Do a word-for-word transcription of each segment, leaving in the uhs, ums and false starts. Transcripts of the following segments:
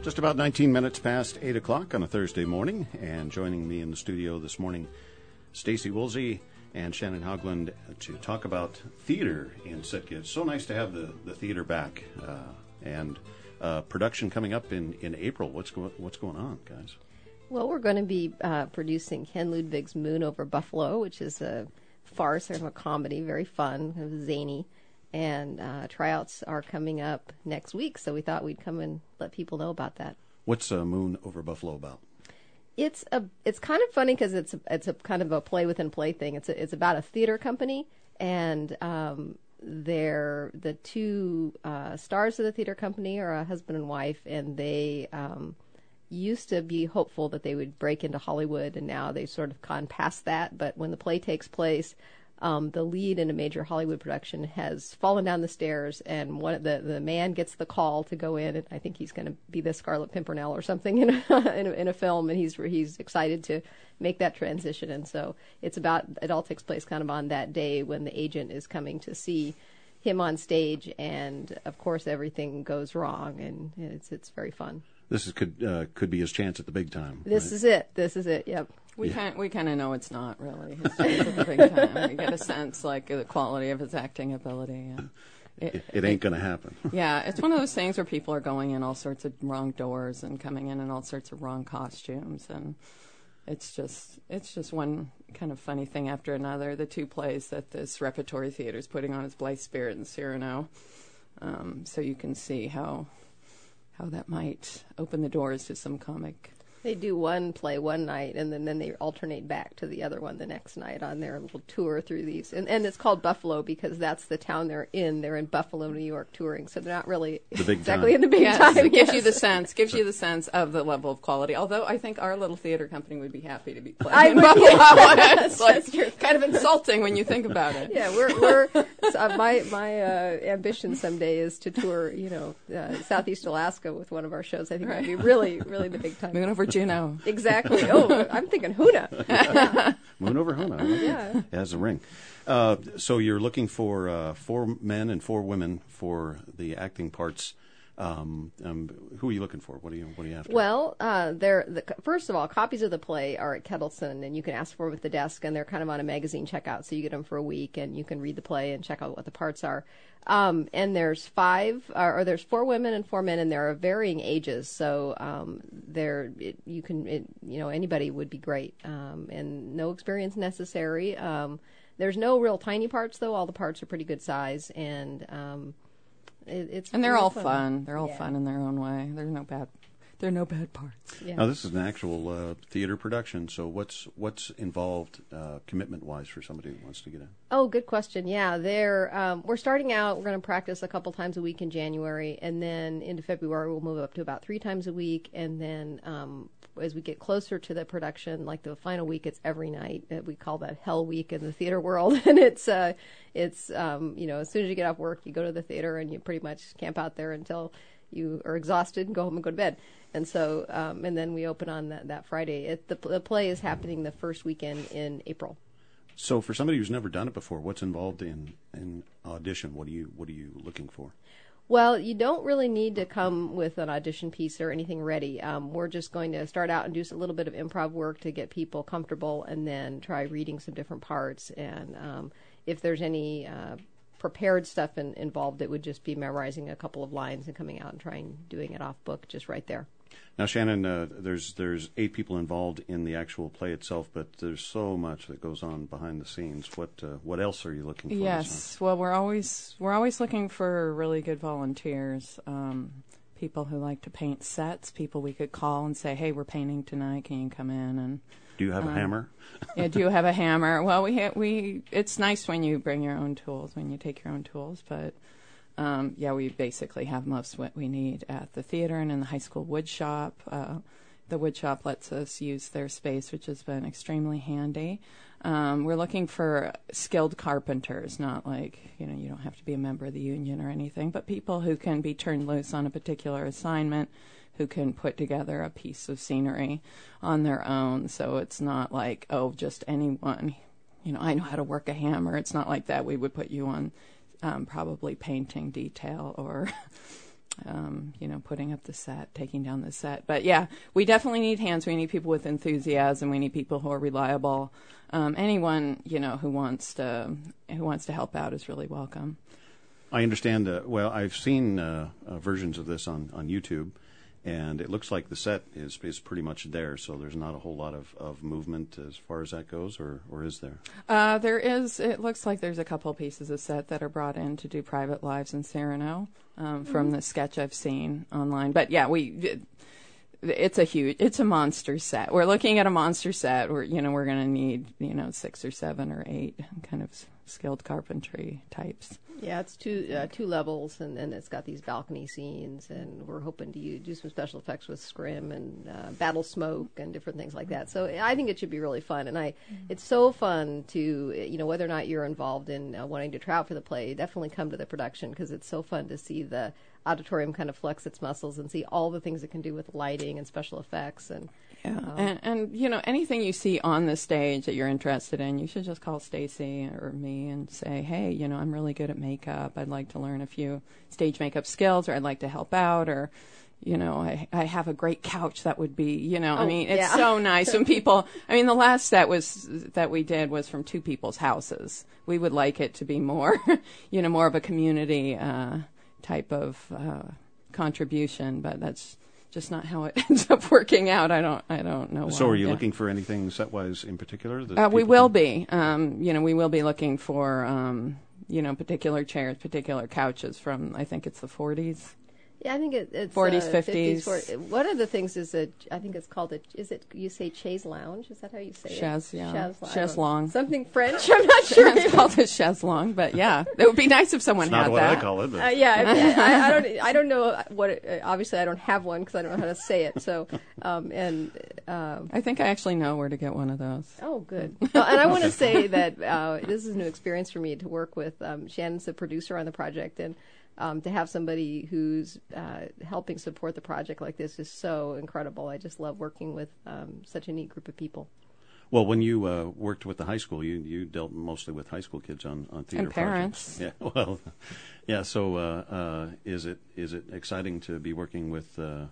Just about nineteen minutes past eight o'clock on a Thursday morning, and joining me in the studio this morning, Stacy Woolsey and Shannon Hogland to talk about theater in Sitka. It's so nice to have the, the theater back, uh, and uh, production coming up in, in April. What's, go- what's going on, guys? Well, we're going to be uh, producing Ken Ludwig's Moon Over Buffalo, which is a farce, sort of a comedy, very fun, kind of zany. And uh, tryouts are coming up next week, so we thought we'd come and let people know about that. What's uh, Moon Over Buffalo about? It's a it's kind of funny because it's a, it's a kind of a play within play thing. It's a, it's about a theater company, and um, they're the two uh, stars of the theater company are a husband and wife, and they um, used to be hopeful that they would break into Hollywood, and now they've sort of gone past that. But when the play takes place, Um, the lead in a major Hollywood production has fallen down the stairs, and one of the, the man gets the call to go in, and I think he's going to be the Scarlet Pimpernel or something in a, in, a, in a film, and he's he's excited to make that transition. And so it's about, it all takes place kind of on that day when the agent is coming to see him on stage, and of course everything goes wrong, and it's it's very fun. This is, could uh, could be his chance at the big time. This right? is it. This is it. Yep. We Yeah. kind we kind of know it's not really his chance at the big time. We get a sense like the quality of his acting ability. And It, it, it ain't going to happen. Yeah, it's one of those things where people are going in all sorts of wrong doors and coming in in all sorts of wrong costumes, and it's just it's just one kind of funny thing after another. The two plays that this repertory theater is putting on is Blithe Spirit and Cyrano, um, so you can see how how that might open the doors to some comic. They do one play one night, and then, then they alternate back to the other one the next night on their little tour through these. And, and it's called Buffalo because that's the town they're in. They're in Buffalo, New York, touring, so they're not really the big exactly time. in the big yes, time. It gives yes. you the sense, gives you the sense of the level of quality. Although I think our little theater company would be happy to be playing I in would, Buffalo. yeah. It's like kind of insulting when you think about it. Yeah, we're we're uh, my my uh, ambition someday is to tour, you know, uh, Southeast Alaska with one of our shows. I think that'd be really, really the big time. Moving over Juneau. Exactly. Oh, I'm thinking Huna. Moon Over Huna. Yeah. It has a ring. Uh, so you're looking for uh, four men and four women for the acting parts. Um, um, who are you looking for? What do you What do you have to? Well, uh, they're the, first of all, copies of the play are at Kettleson, and you can ask for them at the desk, and they're kind of on a magazine checkout, so you get them for a week, and you can read the play and check out what the parts are. Um, and there's five, or, or there's four women and four men, and they're of varying ages, so um, they're it, you can it, you know anybody would be great, um, and no experience necessary. Um, there's no real tiny parts though; all the parts are pretty good size, and um, it, it's And they're really all fun. fun. They're all Yeah. fun in their own way. There's no bad there are no bad parts. Yeah. Now this is an actual uh, theater production. So what's what's involved uh, commitment wise for somebody who wants to get in? Oh, good question. Yeah, they're um, we're starting out. We're going to practice a couple times a week in January, and then into February we'll move up to about three times a week, and then um, as we get closer to the production, like the final week, it's every night. Uh, We call that Hell Week in the theater world, and it's uh, it's um, you know as soon as you get off work, you go to the theater and you pretty much camp out there until you are exhausted and go home and go to bed. And so, um, and then we open on that, that Friday. It, the, the play is happening the first weekend in April. So for somebody who's never done it before, what's involved in, in audition? What are you What are you looking for? Well, you don't really need to come with an audition piece or anything ready. Um, we're just going to start out and do a little bit of improv work to get people comfortable, and then try reading some different parts. And um, if there's any uh, prepared stuff in, involved, it would just be memorizing a couple of lines and coming out and trying doing it off book just right there. Now, Shannon, uh, there's there's eight people involved in the actual play itself, but there's so much that goes on behind the scenes. What uh, what else are you looking for? Yes, well, we're always we're always looking for really good volunteers, um, people who like to paint sets, people we could call and say, "Hey, we're painting tonight. Can you come in?" And do you have um, a hammer? yeah, do you have a hammer? Well, we ha- we it's nice when you bring your own tools, when you take your own tools, but. Um, yeah, we basically have most what we need at the theater and in the high school wood shop. Uh, the wood shop lets us use their space, which has been extremely handy. Um, we're looking for skilled carpenters, not like, you know, you don't have to be a member of the union or anything, but people who can be turned loose on a particular assignment, who can put together a piece of scenery on their own. So it's not like, oh, just anyone, you know, I know how to work a hammer. It's not like that. We would put you on Um, probably painting detail or um, you know, putting up the set, taking down the set. But yeah, we definitely need hands. We need people with enthusiasm. We need people who are reliable. Um, anyone, you know, who wants to who wants to help out is really welcome. I understand. Uh, well, I've seen uh, uh, versions of this on, on YouTube, and it looks like the set is is pretty much there. So there's not a whole lot of, of movement as far as that goes, or, or is there? Uh, there is. It looks like there's a couple pieces of set that are brought in to do private lives in Serrano um, from mm-hmm. the sketch I've seen online. But yeah, we. It, it's a huge. It's a monster set. We're looking at a monster set. We're you know we're going to need you know six or seven or eight kind of skilled carpentry types. Yeah, it's two uh, two levels, and then it's got these balcony scenes, and we're hoping to use, do some special effects with scrim and uh, battle smoke and different things like that. So I think it should be really fun, and I mm-hmm. it's so fun to, you know, whether or not you're involved in uh, wanting to try out for the play, definitely come to the production because it's so fun to see the auditorium kind of flex its muscles and see all the things it can do with lighting and special effects. And yeah, um, and, and you know, anything you see on the stage that you're interested in, you should just call Stacy or me and say, hey, you know, I'm really good at makeup. I'd like to learn a few stage makeup skills, or I'd like to help out, or you know, I, I have a great couch that would be, you know, oh, I mean, it's yeah. so nice when people, I mean, the last set was, that we did was from two people's houses. We would like it to be more, you know, more of a community uh, type of uh, contribution, but that's just not how it ends up working out. I don't, I don't know. So, why. are you yeah. looking for anything set-wise in particular? That uh, we will can... be. Um, you know, we will be looking for, um, you know, particular chairs, particular couches from, I think it's the forties. Yeah, I think it, it's forties, uh, fifties. fifties. One of the things is that I think it's called a. Is it you say chaise lounge? Is that how you say chaise, it? Yeah. Chaise, chaise longue. Something French. I'm not sure. It's called a chaise longue, but yeah, it would be nice if someone it's had not what that. I call it. But. Uh, yeah, I, I don't. I don't know what. It, obviously, I don't have one because I don't know how to say it. So, um, and uh, I think I actually know where to get one of those. Oh, good. Well, and I want to say that uh, this is a new experience for me to work with. Um, Shannon's the producer on the project, and. Um, to have somebody who's uh, helping support the project like this is so incredible. I just love working with um, such a neat group of people. Well, when you uh, worked with the high school, you, you dealt mostly with high school kids on, on theater and parents. projects. Yeah, well, yeah. So, uh, uh, is it is it exciting to be working with, uh,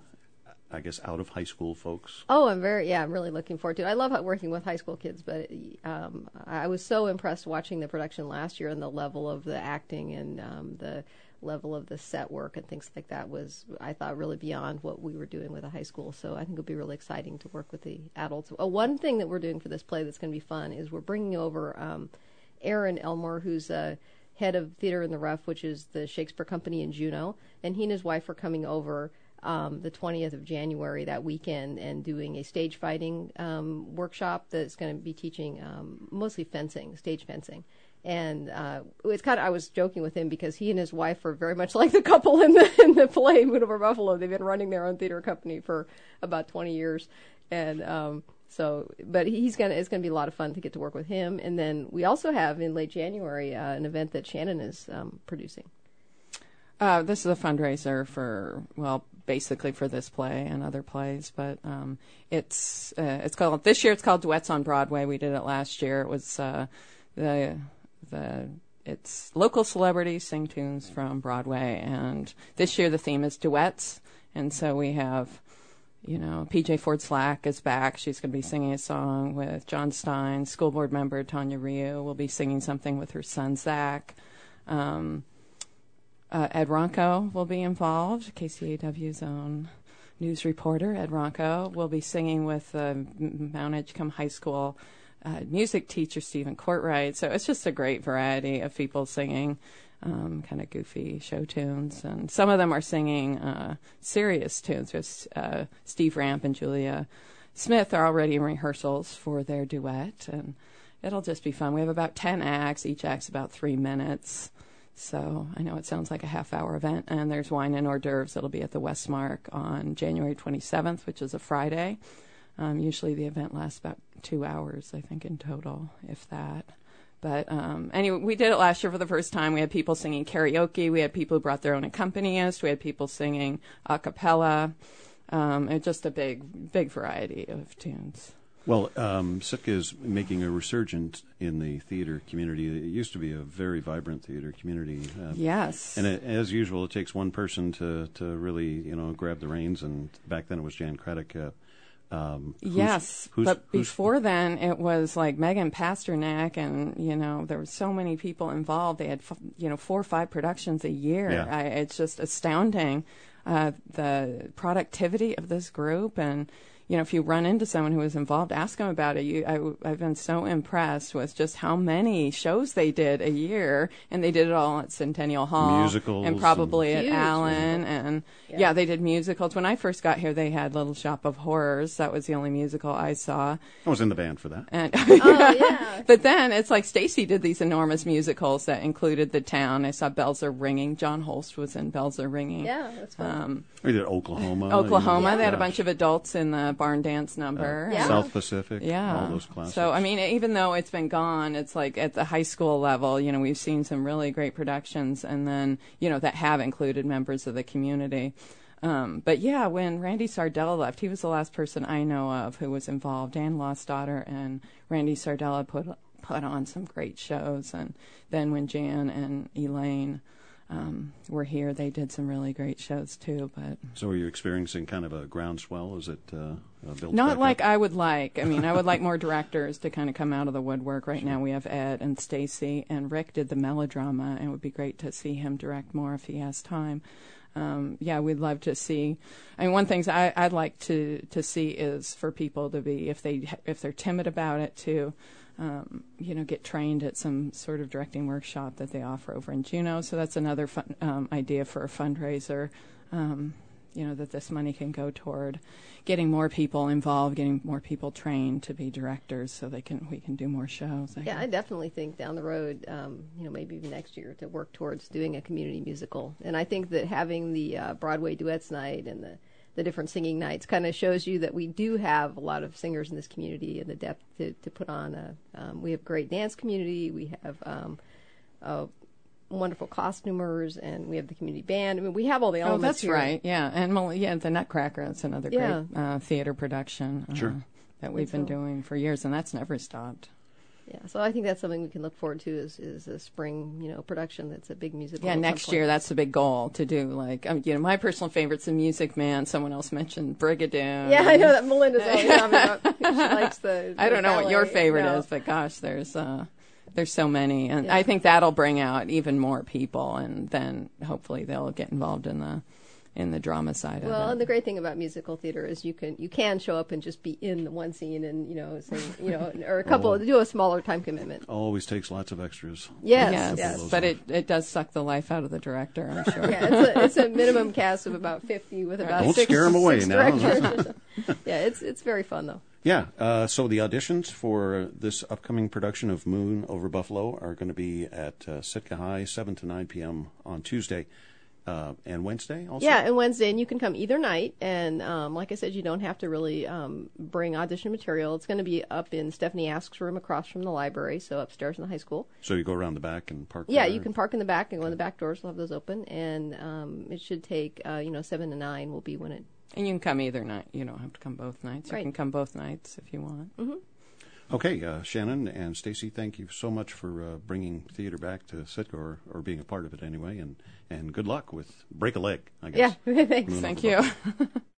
I guess, out of high school folks? Oh, I'm very yeah. I'm really looking forward to it. I love working with high school kids, but um, I was so impressed watching the production last year and the level of the acting and um, the level of the set work and things like that was, I thought, really beyond what we were doing with a high school. So I think it'll be really exciting to work with the adults. Uh, one thing that we're doing for this play that's going to be fun is we're bringing over um, Aaron Elmore, who's a head of Theater in the Rough, which is the Shakespeare Company in Juneau, and he and his wife are coming over um, the twentieth of January that weekend and doing a stage fighting um, workshop that's going to be teaching um, mostly fencing, stage fencing. And uh, it's kind of, I was joking with him because he and his wife are very much like the couple in the in the play Moon Over Buffalo. They've been running their own theater company for about twenty years, and um, so. But he's gonna it's gonna be a lot of fun to get to work with him. And then we also have in late January uh, an event that Shannon is um, producing. Uh, this is a fundraiser for well, basically for this play and other plays. But um, it's uh, it's called this year. It's called Duets on Broadway. We did it last year. It was uh, the The it's local celebrities sing tunes from Broadway, and this year the theme is duets, and so we have, you know, P J Ford Slack is back. She's going to be singing a song with John Stein. School board member Tanya Ryu will be singing something with her son Zach. Um, uh, Ed Ronco will be involved. K C A W's own news reporter Ed Ronco will be singing with uh, Mount Edgecombe High School Uh, music teacher Stephen Courtwright. So it's just a great variety of people singing um, kind of goofy show tunes. And some of them are singing uh, serious tunes. There's, uh, Steve Ramp and Julia Smith are already in rehearsals for their duet. And it'll just be fun. We have about ten acts. Each act's about three minutes. So I know it sounds like a half-hour event. And there's wine and hors d'oeuvres that'll be at the Westmark on January twenty-seventh, which is a Friday. Um, usually the event lasts about two hours, I think, in total, if that. But um, anyway, we did it last year for the first time. We had people singing karaoke. We had people who brought their own accompanist. We had people singing a cappella. Um, it's just a big, big variety of tunes. Well, um, Sitka is making a resurgence in the theater community. It used to be a very vibrant theater community. Uh, Yes. And it, as usual, it takes one person to, to really, you know, grab the reins. And back then it was Jan Craddock. Uh, um, who's, yes, who's, but who's, before then it was like Megan Pasternak, and you know there were so many people involved. They had f- you know four or five productions a year. Yeah. I, it's just astounding uh, the productivity of this group. And you know if you run into someone who was involved, ask them about it. You, I, I've been so impressed with just how many shows they did a year, and they did it all at Centennial Hall, Musicals and probably and- at Huge. Allen, and Yeah. yeah, they did musicals. When I first got here, they had Little Shop of Horrors. That was the only musical I saw. I was in the band for that. And Oh, yeah. but then it's like Stacy did these enormous musicals that included the town. I saw Bells Are Ringing. John Holst was in Bells Are Ringing. Yeah, that's fun. Um, We did Oklahoma. Oklahoma. you know, They had a gosh. bunch of adults in the barn dance number. Uh, Yeah. South Pacific. Yeah. All those classics. So, I mean, even though it's been gone, it's like at the high school level, you know, we've seen some really great productions, and then, you know, that have included members of the community. Um, but yeah, when Randy Sardella left, he was the last person I know of who was involved. Dan Lost Daughter and Randy Sardella put put on some great shows. And then when Jan and Elaine um, were here, they did some really great shows too. But So are you experiencing kind of a groundswell? Is it uh, uh, built not back like up? I would like. I mean, I would like more directors to kind of come out of the woodwork. Right now we have Ed and Stacy, and Rick did the melodrama, and it would be great to see him direct more if he has time. Um, yeah, we'd love to see. I mean, one thing I, I'd like to, to see is for people to be, if they if they're timid about it, to um, you know get trained at some sort of directing workshop that they offer over in Juneau. So that's another fun, um, idea for a fundraiser. Um, you know that this money can go toward getting more people involved, getting more people trained to be directors, so they can we can do more shows. I Yeah, I guess. definitely think down the road, um, you know, maybe even next year, to work towards doing a community musical. And I think that having the uh, Broadway Duets Night and the, the different singing nights kind of shows you that we do have a lot of singers in this community and the depth to, to put on a. Um, we have a great dance community. We have um, a wonderful costumers, and we have the community band. I mean, we have all the Oh, elements that's here. right. Yeah, and Mel- yeah, the Nutcracker. That's another Yeah. great uh, theater production uh, Sure. that we've And been so- doing for years, and that's never stopped. Yeah, so I think that's something we can look forward to is, is a spring, you know, production that's a big musical. Yeah, at some next point. year that's the big goal to do. Like, um, you know, my personal favorite's The Music Man. Someone else mentioned Brigadoon. Yeah, I know that Melinda's always talking about. She likes the. I the don't know what your ballet. favorite No. is, but gosh, there's uh, there's so many, and Yeah. I think that'll bring out even more people, and then hopefully they'll get involved in the in the drama side Well, of and it. the great thing about musical theater is you can you can show up and just be in the one scene and you know sing, you know or a couple Oh. do a smaller time commitment. Always takes lots of extras. Yes, yes, yes. but it, it does suck the life out of the director, I'm sure. Yeah, it's a, it's a minimum cast of about fifty with about Don't six, scare 'em away six now. directors. Yeah, it's it's very fun though. Yeah, uh, so the auditions for this upcoming production of Moon Over Buffalo are going to be at uh, Sitka High, seven to nine p.m. on Tuesday uh, and Wednesday also? Yeah, and Wednesday, and you can come either night. And um, like I said, you don't have to really um, bring audition material. It's going to be up in Stephanie Ask's room across from the library, so upstairs in the high school. So you go around the back and park Yeah, there? you can park in the back and go in the back doors. We'll have those open, and um, it should take uh, you know seven to nine will be when it. And you can come either night. You don't have to come both nights. You Right. can come both nights if you want. Mm-hmm. Okay, uh, Shannon and Stacy, thank you so much for uh, bringing theater back to Sitka, or, or being a part of it anyway, and, and good luck with Break a Leg, I guess. Yeah, thanks. Moon Thank Over you. Buffalo.